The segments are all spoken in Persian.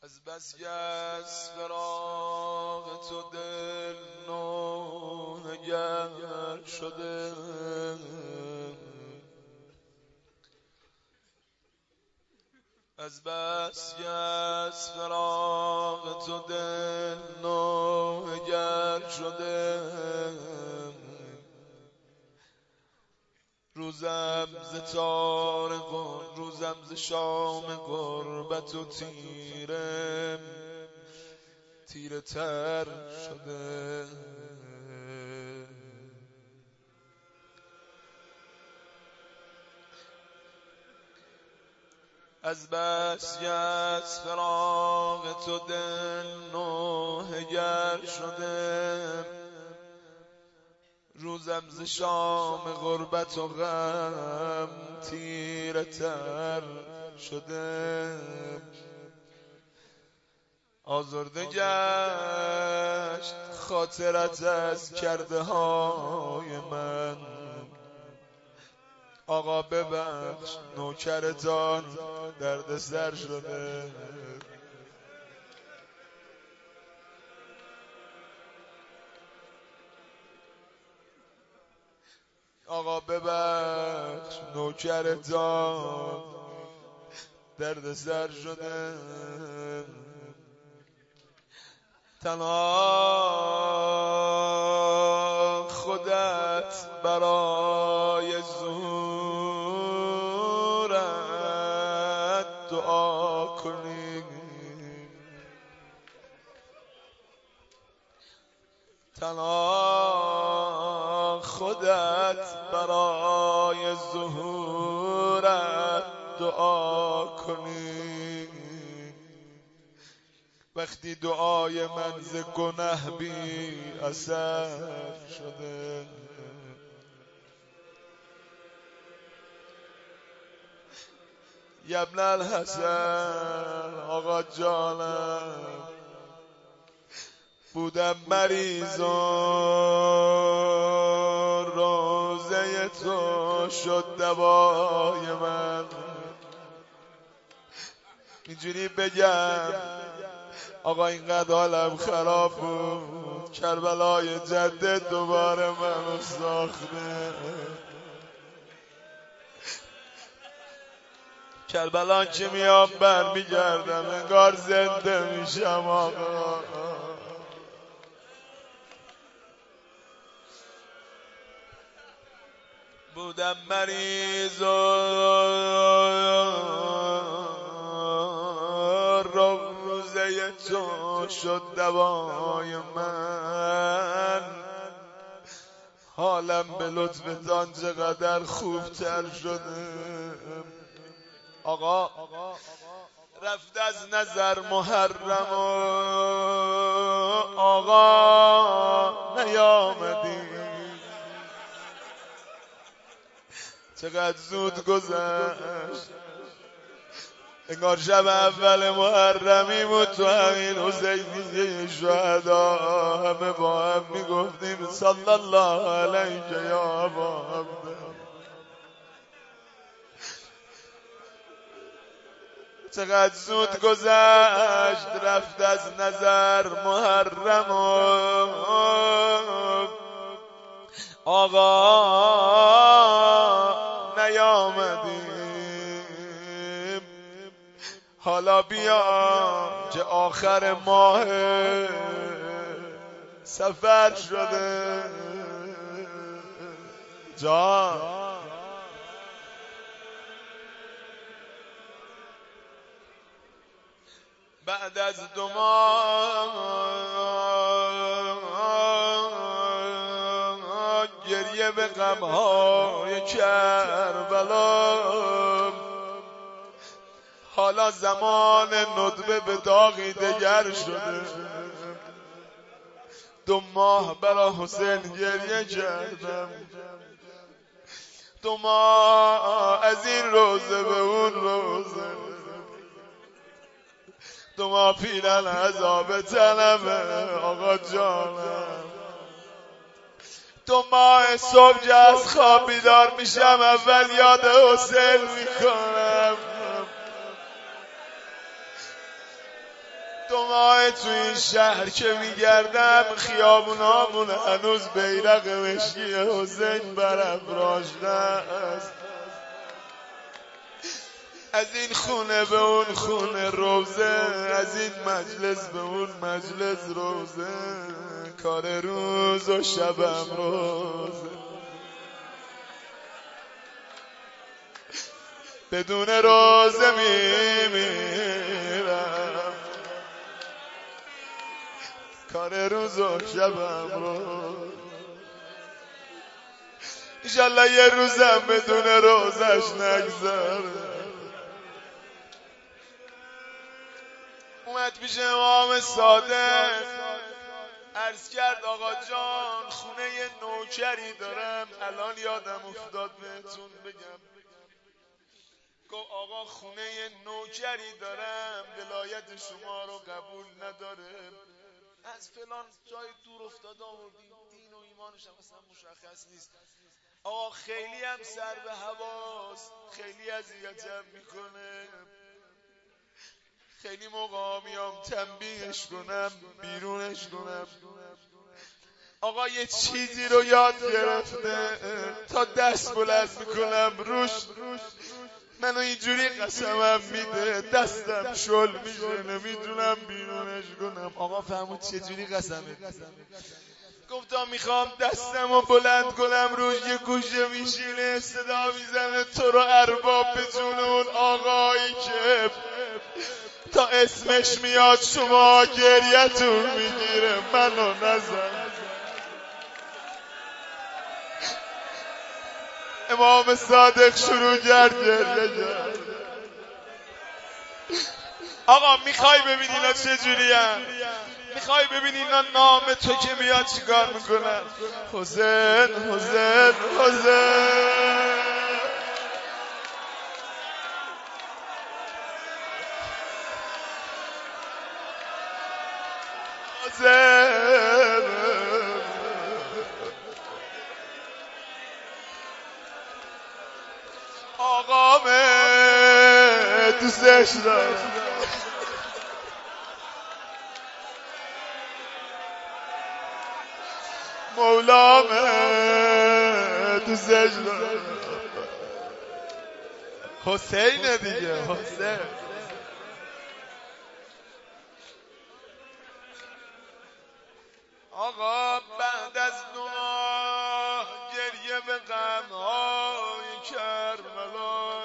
از بس که از فراق تو دل نوحگر شده، از بس که از فراق تو دل نوحگر شده، روزم ز تار روزم ز شام غربت و تیره تر شده. از بس که از فراق تو دل نوحگر شده، روزم ز شام غربت و غم تیره تر شده. آزرده گشت خاطرت از کرده های من، آقا ببخش نوکرتان درد سر شده. آقا ببخش نوکرتان درد سر شده. تنها خودت برای زورت دعا کنی، تنها خودت برای ظهورت دعا کنی. وقتی دعای من ز گنه بی اثر شده، ابن الحسن آقا جانم، بودم مریض و روزه تو شد دوای من. اینجوری بگم آقا اینقدر حالم خراب بود، کربلای جدد دوباره منو ساخته. کربلا که میام برمیگردم انگار زنده میشم آقا. بودم مریض و روزه تو شد دوای من. حالم به لطفتان چقدر خوبتر شده. آقا رفت از نظر محرم و آقا نیامدی، چقدر زود گذشت. انگار شب اول محرمی بود تو همین حسینیه شهدا همه با هم میگفتیم صلی الله علیک یا ابا عبده. چقدر زود گذشت رفت از نظر محرم و آقا نیامدیم. حالا بیا که آخر ماه سفر شده جان. بعد از 2 ماه گریه به غمهای کربلا، حالا زمان ندبه به داغی دگر شده. 2 ماه برا حسین گریه کردم، 2 ماه از این روزه به اون روزه، 2 ماه پیرن عذاب تنمه آقا جانم. 2 ماه صبح که از خواب بیدار میشم اول یاد حسین میکنم. 2 ماه تو این شهر که میگردم خیابونامون هنوز بیرق مشکی حسین برافراشته است. از این خونه به اون خونه روزه، از این مجلس به اون مجلس روزه، کار روز و شبم روزه. بدون روزه میمیرم، کار روز و شبم روز. انشالله یه روزم بدون روزش نگذره. اومد پیش امام صادق عرض کرد آقا جان خونه یه نوکری دارم، الان یادم افتاد بهتون بگم. گفت آقا خونه یه نوکری دارم ولایت شما رو قبول نداره، از فلان جای دور افتاده آوردیم، دین و ایمانش هم اصلا مشخص نیست. آقا خیلی هم سر به هواست، خیلی اذیتم میکنه، خیلی موقع میام تنبیهش کنم بیرونش کنم. آقا یه چیزی رو یاد گرفته تا دست بلند میکنم روش منو اینجوری قسمم میده دستم شل میشه نمیدونم بیرونش کنم. آقا فهمود چجوری قسمه؟ گفتم میخوام دستمو بلند کنم روش یه گوشه میشینه صدا میزنه تو رو ارباب به جون اون آقایی که تا اسمش میاد شما گریتون میگیره منو نزن. امام صادق شروع کرد گریه کرد. آقا میخوای ببینی اینا چجوری هم؟ میخوای ببینی اینا نام تو که میاد چیکار میکنن؟ حسین حسین حسین حسین آقام دوستش دارم، مولام دوستش دارم، حسین دیگه حسین. آقا بعد از 2 ماه گریه به غمهای کربلا،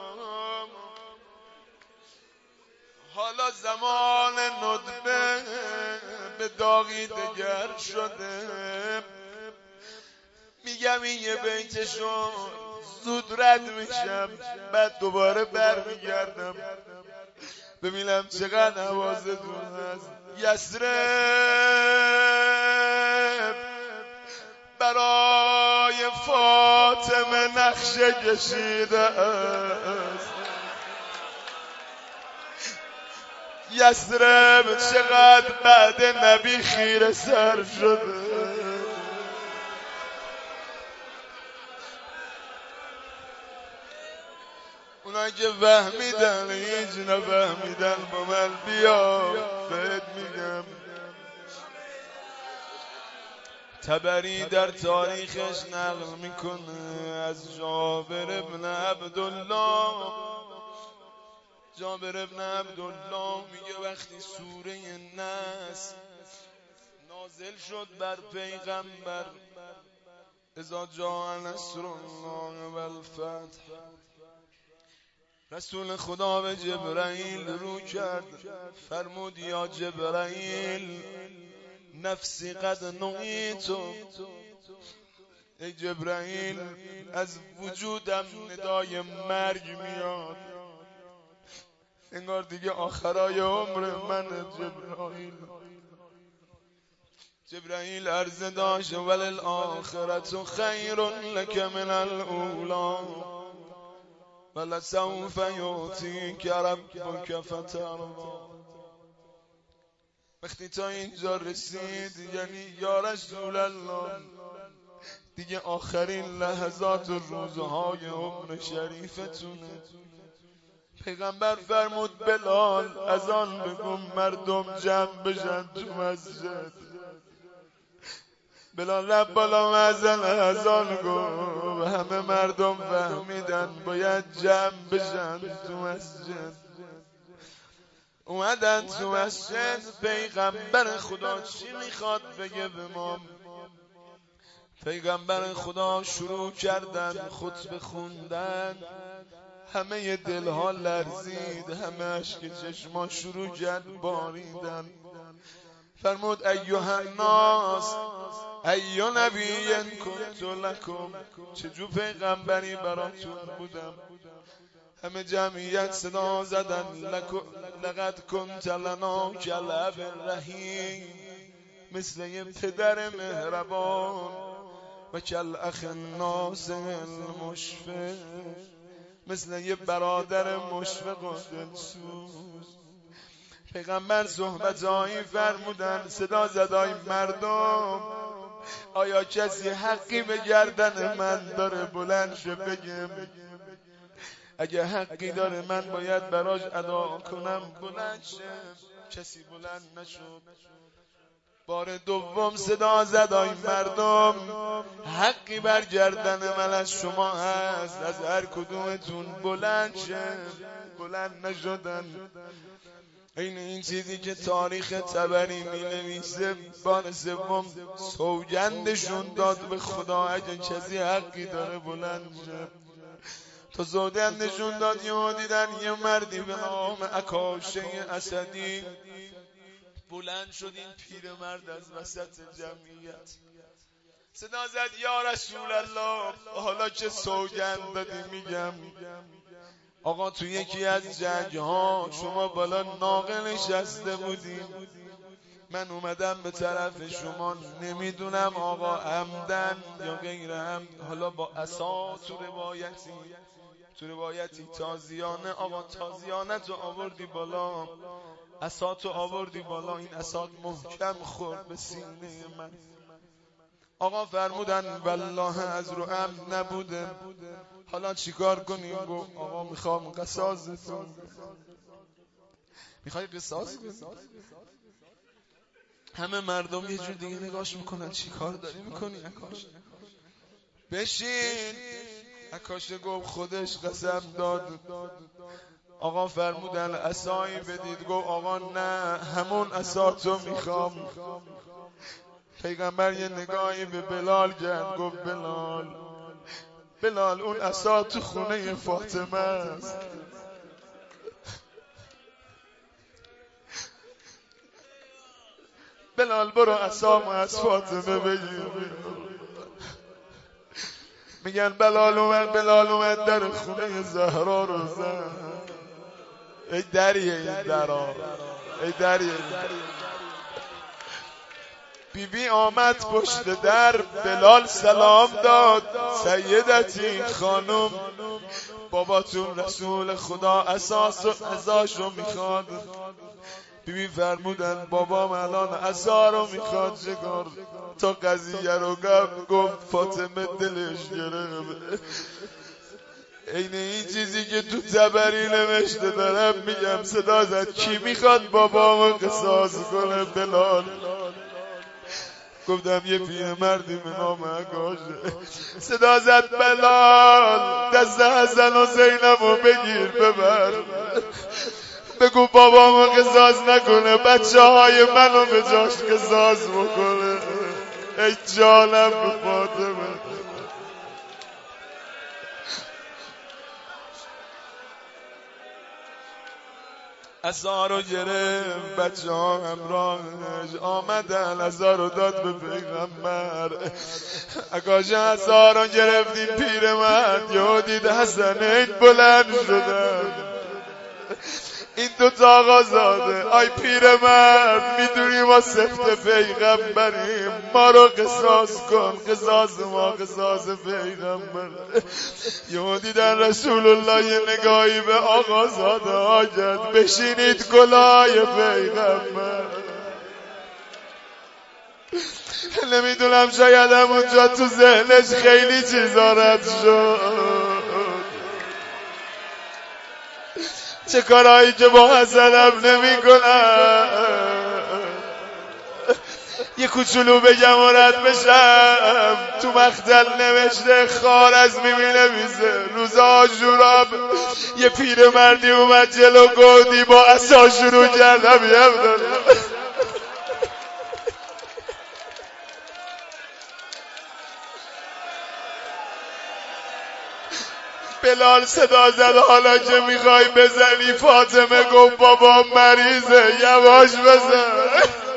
حالا زمان ندبه به داغی دگر شده. میگم این یه بیتشو زود رد میشم بعد دوباره برمیگردم ببینم چقدر حواستون هست. یثرب برای فاطمه نقشه کشیده است. یثرب چقدر بعد نبی خیره سر شده. اونایی که فهمیدن هیچ نفهمیدن با من بیا بهت میگم. طبری در تاریخش نقل میکنه از جابر ابن عبدالله. جابر ابن عبدالله میگه وقتی سوره نصر نازل شد بر پیغمبر اذا جاء نصر الله والفتح، رسول خدا به جبرائیل رو کرد فرمود یا جبرائیل نفسی قد نهیتو. ای جبرائیل از وجودم ندای مرگ میاد، انگار دیگه آخرای عمر من. جبرائیل عرض داشت وللآخرة خیر لک من الاولی ولسوف یعطیک ربک فترضی. وقتی تا اینجا رسید یعنی یا رسول الله دیگه آخرین لحظات و روزهای عمر شریفتونه، پیغمبر فرمود بلال از آن بگو مردم جمع بشن تو مسجد. بلال رب بالا مزن از آن گو همه مردم فهمیدن باید جمع بشن تو مسجد. اومدن تو مسجد، پیغمبر خدا چی میخواد بگه به ما؟ پیغمبر خدا شروع کردن خطبه خوندن، همه دلها لرزید، همه اشک چشما شروع کرد باریدن. فرمود ایها الناس ای نبی کنت لکم، چجور پیغمبری براتون بودم. همه جمعیت صدا زدن لقد کنت لنا کلب رحیم، مثل یه پدر مهربان و کل اخ الناس المشفق، مثل یه برادر مشفق و دلسوز. پیغمبر صحبتایی فرمودن، صدا زدای مردم آیا کسی حقی به گردن من داره بلند شه بگم؟ اگه حقی داره من باید براش ادا کنم، بلند شه. کسی بلند نشد. بار دوم صدا زدای مردم حقی بر گردن من از شما هست، از هر کدومتون بلند شه. بلند نشدن. این چیزی که تاریخ طبری می نویسه، بار سوم سوگندشون داد به خدا اگه کسی حقی داره بلند شه. تا سوگندشون داد یه دیدن یه مردی به نام عکاشه اسدی بلند شد. این پیرمرد از وسط جمعیت صدا زد یا رسول الله، حالا که سوگند دادی میگم آقا تو یکی از جنگ ها شما بالا ناقه نشسته بودیم، من اومدم به طرف شما، نمیدونم آقا عمدن یا غیر عمد، حالا با عصا تو روایتی تازیانه، آقا تازیانه تو آوردی بالا، عصا تو آوردی بالا، این عصا محکم خورد به سینه من. آقا فرمودن والله از رو عمد نبوده، حالا چیکار کنیم؟ گفت آقا میخوام قصاصتون. میخوای قصاص کنی؟ همه مردم یه جور دیگه نگاش میکنن، چیکار داری میکنی عکاش؟ بشین. عکاشه گفت خودش قسم داد. آقا فرمودن عصایی بدید. گفت آقا نه، همون عصا تو میخوام. پیغمبر یه نگاهی به بلال کرد، گفت بلال اون عصا تو خونه فاطمه است. بلال برو عصامو از فاطمه بگیر. میگن بلال اومد در خونه زهرا رو زد. ای دریه این درا، ای دریه این درا. بیبی آمد پشت در، بلال سلام داد سیدتی خانم، باباتون رسول خدا عصاشو میخواد. بیبی فرمودن بابام الان عصا رو میخواد چیکار؟ تا قضیه رو گفت فاطمه دلش گرفت. این چیزی که تو طبری نوشته دارم میگم. صدا زد کی میخواد بابامو قصاص کنه؟ بلال. گفتم یه پیرمردی به نام عکاشه. صدا زد بلال دست حسن و زینبو بگیر ببر، بگو بابامو قصاص نکنه، بچه های منو به جاش قصاص بکنه. ای جانم به فاطمه. عصا رو گرفت، بچه ها همراهش آمدن، عصا رو داد به پیغمبر. عکاشه عصا رو گرفت، این پیرمرد یهو دید حسنین بلند شدن. این دوتا آقا زاده آی پیرمرد، میدونی ما سفت پیغمبریم، ما رو قصاص کن. قصاص ما قصاص پیغمبر. یهو دیدن رسول الله یه نگاهی به آقا زاده ها کرد، بشینید گلای پیغمبر. نمیدونم شاید همونجا تو ذهنش خیلی چیزا رد شد. چه کارهایی که با حسنم نمی کنم. یه کوچولو بگم و رد بشم. تو مقتل نوشته خوارزمی می نویسه روز عاشورا یه پیرمردی اومد جلو گودی با عصا شروع کردم بلال صدا زد حالا که میخوای بزنی. فاطمه گفت بابا مریضه یواش بزن.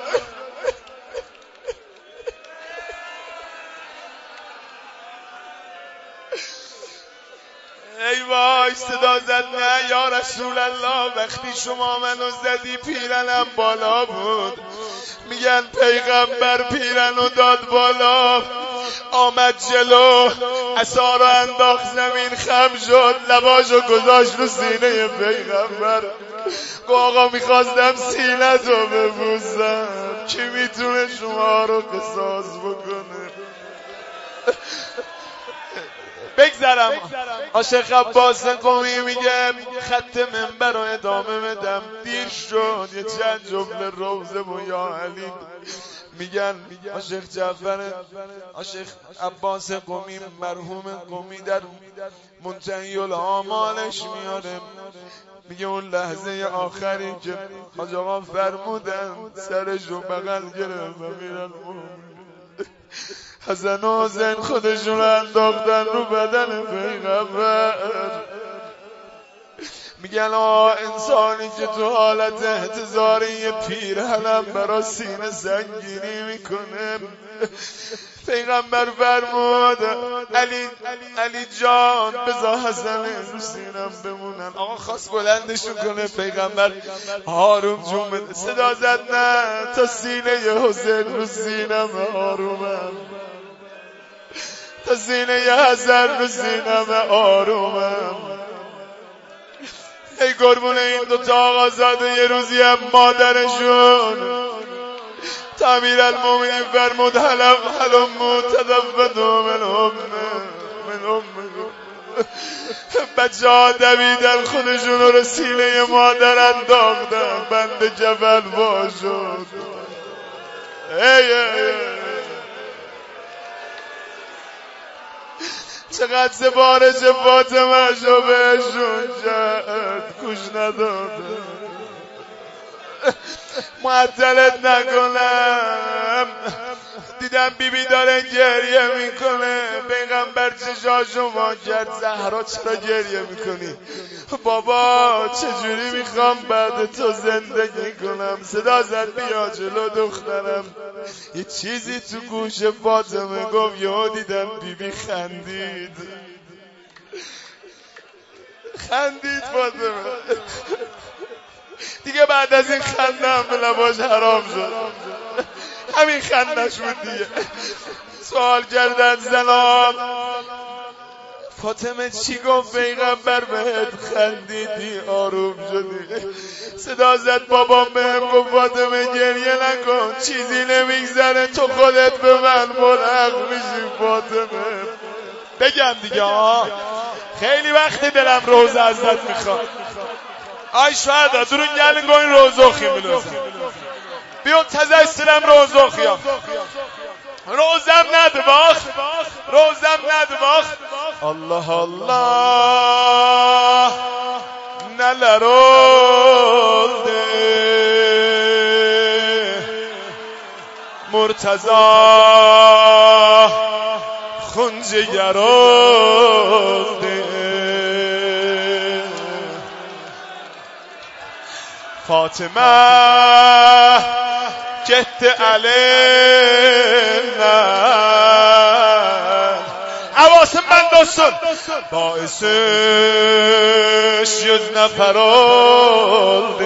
ای وای صدا زد نه یا رسول الله وقتی شما منو زدی پیرنم بالا بود. میگن پیغمبر پیرنو داد بالا آمد جلو عصا رو انداخت زمین خم شد لباشو گذاشت رو سینه پیغمبر. گو آقا میخواستم سینه تو ببوسم. کی میتونه شما رو قصاص بکنه؟ بگذرم. عاشق عباس قمی میگه خط منبر رو ادامه بدم دیر شد. یه چند جمله روزه و یا علی میگن عاشق جعفر عاشق عباس قمی مرحوم قمی در منتهی الآمالش میاره. میگه اون لحظه آخری که حاج آقا فرمودن سرش رو بغل گرفت و میرن حسن و حسین خودشون انداختن رو بدن پیغمبر. میگن انسانی که تو حالت احتضاری یه پیرهنم برا سینه سنگینی میکنه. پیغمبر فرمود علی جان بذار حسن رو سینم بمونن. آقا خواست بلندشون کنه پیغمبر آروم جون بده. صدا زد نه تا سینه حسین رو سینم آرومم. تا سینه حسن رو سینم آرومم. ای قربون این دوتا آقازاده یه روزی هم مادرشون تعمیر المومنین فرمود حلمو تدفدو من امه بچه ها دویدن خودشون رو سینه مادر انداختن. بند جبل باشد چقدر سفارش فاطمه شو بهشون کرد گوش نداده. معطلت نکنم دیدم بیبی داره گریه میکنه. پیغمبر چشاشو وا کرد زهرا چرا گریه میکنی؟ بابا چجوری میخوام بعد تو زندگی کنم. صدا زد بیا جلو دخترم. یه چیزی تو گوش فاطمه گفت یهو دیدم بیبی خندید فاطمه. دیگه بعد از این خنده هم به لباش حرام شد. همین خندش بود دیگه. سوال کردن زنان فاطمه چی گفت پیغمبر بهت خندیدی آروم شدی؟ صدا زد بابام بهم گفت فاطمه گریه نکن چیزی نمیگذره تو خودت به من ملحق میشی فاطمه. بگم دیگه خیلی وقت دلم روزه ازت میخواد. Ay şurada durun gelin koyun rozu okuyayım biliyorsun. Bir o teze istirem rozu okuyam. Rozem nedir bak? Rozem nedir bak? Allah Allah neler oldu Murtaza Hunciger oldu Fatıma gitti elinden Avasın ben dostsun Baisüş 100 nefer oldu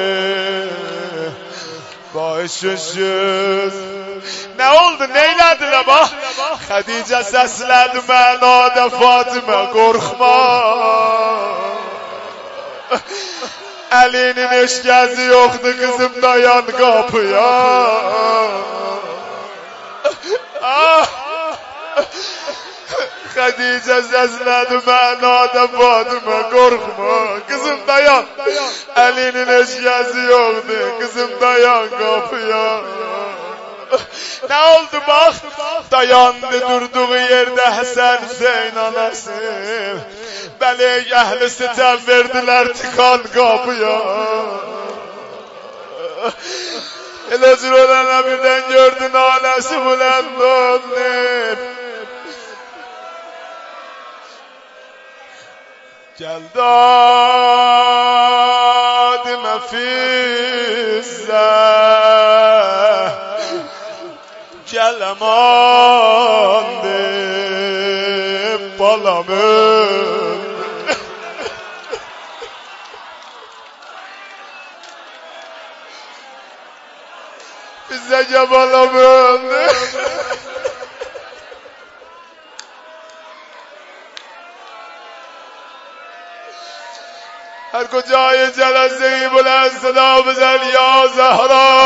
Baisüş 100 Ne oldu neylediler bak Hadice sesledi mənada Fatıma korkma Elinin eşkəzi yoxdur kızım dayan kapıya Hadice seslendi mənada Fatıma korkma kızım dayan elinin eşyası yoktu kızım dayan kapıya. Ne oldu bak dayandı durduğu yerde Hasan Hüseyin anası Beli ehli sitem verdiler tıkan kapıya. Elə cürələnə birdən gördün aləsi bulənd olub Gəl dadimə fizzə Gəl əmandir balamın Bize balamın Her kocayı celezzeyi bulen seda bizel ya Zehra